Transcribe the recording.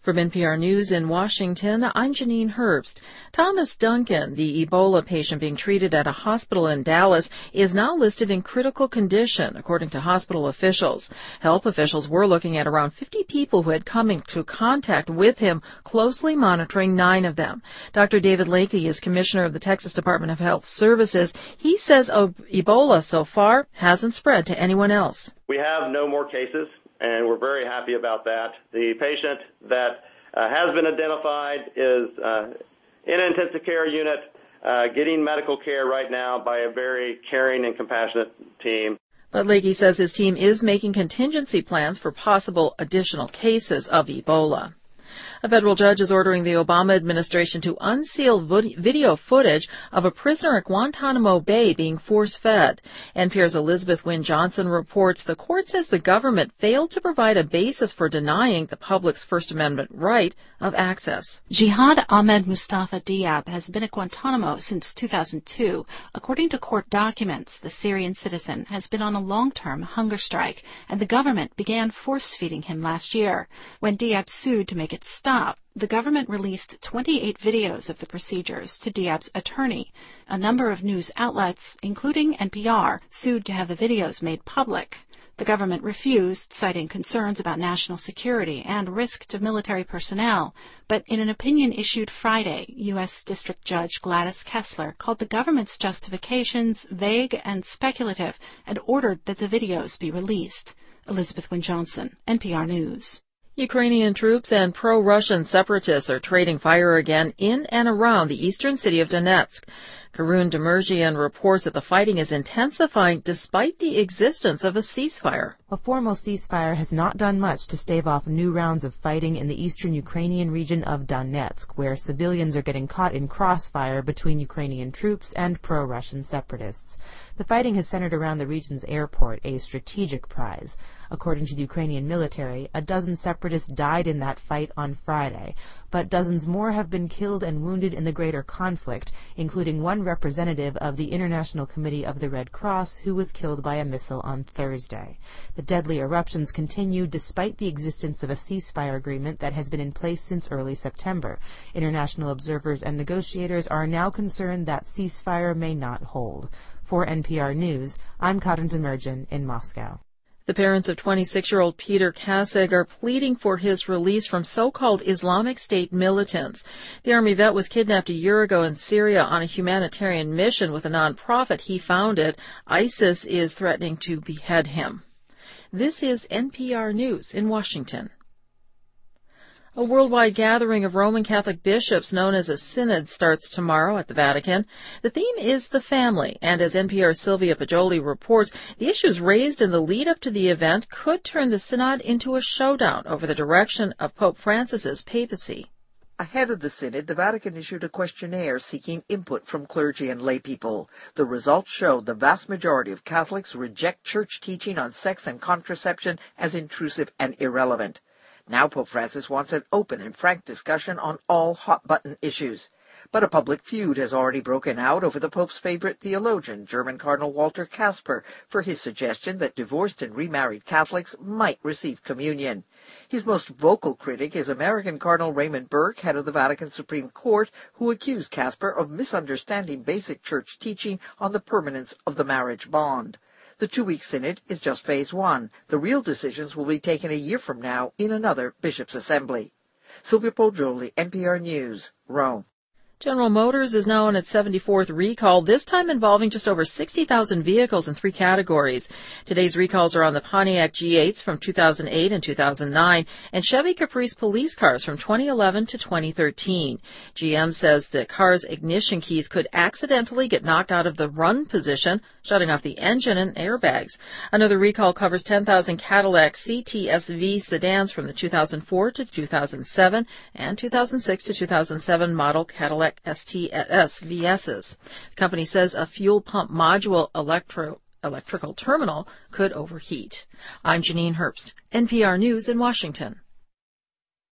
From NPR News in Washington, I'm Janine Herbst. Thomas Duncan, the Ebola patient being treated at a hospital in Dallas, is now listed in critical condition, according to hospital officials. Health officials were looking at around 50 people who had come into contact with him, closely monitoring 9 of them. Dr. David Lakey is commissioner of the Texas Department of Health Services. He says Ebola so far hasn't spread to anyone else. We have no more cases, and we're very happy about that. The patient that has been identified is in an intensive care unit, getting medical care right now by a very caring and compassionate team. But Lakey says his team is making contingency plans for possible additional cases of Ebola. A federal judge is ordering the Obama administration to unseal video footage of a prisoner at Guantanamo Bay being force-fed. NPR's Elizabeth Wynne Johnson reports the court says the government failed to provide a basis for denying the public's First Amendment right of access. Jihad Ahmed Mustafa Diab has been at Guantanamo since 2002. According to court documents, the Syrian citizen has been on a long-term hunger strike, and the government began force-feeding him last year. When Diab sued to make it stop, the government released 28 videos of the procedures to Diab's attorney. A number of news outlets, including NPR, sued to have the videos made public. The government refused, citing concerns about national security and risk to military personnel. But in an opinion issued Friday, U.S. District Judge Gladys Kessler called the government's justifications vague and speculative and ordered that the videos be released. Elizabeth Wynne Johnson, NPR News. Ukrainian troops and pro-Russian separatists are trading fire again in and around the eastern city of Donetsk. Karun Demirjian reports that the fighting is intensifying despite the existence of a ceasefire. A formal ceasefire has not done much to stave off new rounds of fighting in the eastern Ukrainian region of Donetsk, where civilians are getting caught in crossfire between Ukrainian troops and pro-Russian separatists. The fighting has centered around the region's airport, a strategic prize. According to the Ukrainian military, a dozen separatists died in that fight on Friday, but dozens more have been killed and wounded in the greater conflict, including one representative of the International Committee of the Red Cross who was killed by a missile on Thursday. The deadly eruptions continue despite the existence of a ceasefire agreement that has been in place since early September. International observers and negotiators are now concerned that ceasefire may not hold. For NPR News, I'm Karun Demirjian in Moscow. The parents of 26-year-old Peter Kasig are pleading for his release from so-called Islamic State militants. The Army vet was kidnapped a year ago in Syria on a humanitarian mission with a nonprofit he founded. ISIS is threatening to behead him. This is NPR News in Washington. A worldwide gathering of Roman Catholic bishops known as a synod starts tomorrow at the Vatican. The theme is the family, and as NPR's Sylvia Poggioli reports, the issues raised in the lead-up to the event could turn the synod into a showdown over the direction of Pope Francis's papacy. Ahead of the synod, the Vatican issued a questionnaire seeking input from clergy and laypeople. The results showed the vast majority of Catholics reject church teaching on sex and contraception as intrusive and irrelevant. Now Pope Francis wants an open and frank discussion on all hot-button issues. But a public feud has already broken out over the Pope's favorite theologian, German Cardinal Walter Kasper, for his suggestion that divorced and remarried Catholics might receive communion. His most vocal critic is American Cardinal Raymond Burke, head of the Vatican Supreme Court, who accused Kasper of misunderstanding basic church teaching on the permanence of the marriage bond. The 2-week synod is just phase 1. The real decisions will be taken a year from now in another bishops' assembly. Sylvia Poggioli, NPR News, Rome. General Motors is now on its 74th recall, this time involving just over 60,000 vehicles in 3 categories. Today's recalls are on the Pontiac G8s from 2008 and 2009 and Chevy Caprice police cars from 2011 to 2013. GM says the car's ignition keys could accidentally get knocked out of the run position, shutting off the engine and airbags. Another recall covers 10,000 Cadillac CTS-V sedans from the 2004 to 2007 and 2006 to 2007 model Cadillac STS VSs. The company says a fuel pump module electrical terminal could overheat. I'm Janine Herbst, NPR News in Washington.